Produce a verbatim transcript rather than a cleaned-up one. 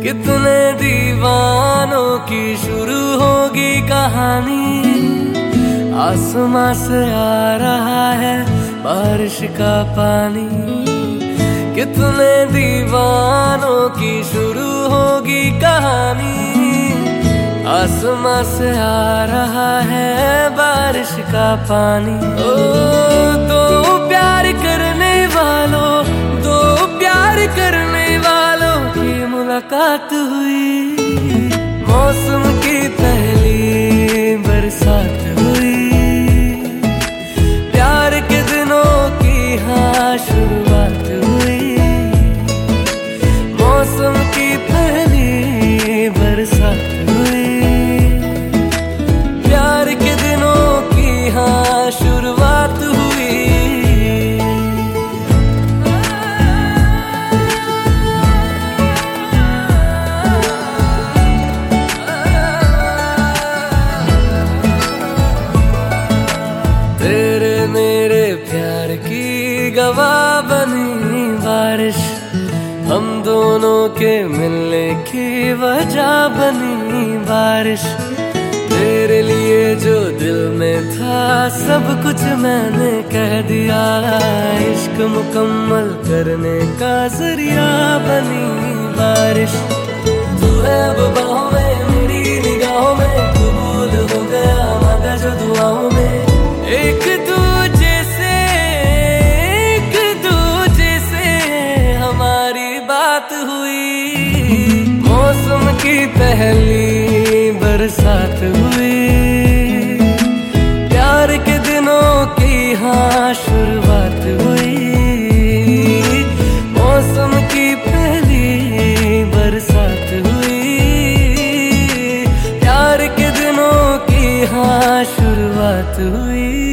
कितने दीवानों की शुरू होगी कहानी। आसमां से आ रहा है बारिश का पानी। कितने दीवानों की शुरू होगी कहानी। आसमां से आ रहा है बारिश का पानी। ओ दो प्यार करने वालों, दो प्यार करने वालों की मुलाकात हुई। मौसम की पहली बरसात हुई। प्यार के दिनों की हाँ शुरुआत हुई। मौसम की पहली बरसात हुई। प्यार के दिनों की हाँ शुरुआत हुई। तेरे मेरे प्यार की गवाह बनी बारिश। हम दोनों के मिलने की वजह बनी बारिश। तेरे लिए जो दिल में था सब कुछ मैंने कह दिया। इश्क मुकम्मल करने का जरिया बनी बारिश। तू है अब बाहों में, मेरी निगाहों में, कबूल हो गया मांगा जो दुआओं में। एक दूजे से, एक दूजे से हमारी बात हुई। मौसम की पहली बरसात हुई। प्यार के दिनों की हाँ शुरुआत हुई। मौसम की पहली बरसात हुई। प्यार के दिनों की हाँ शुरुआत हुई।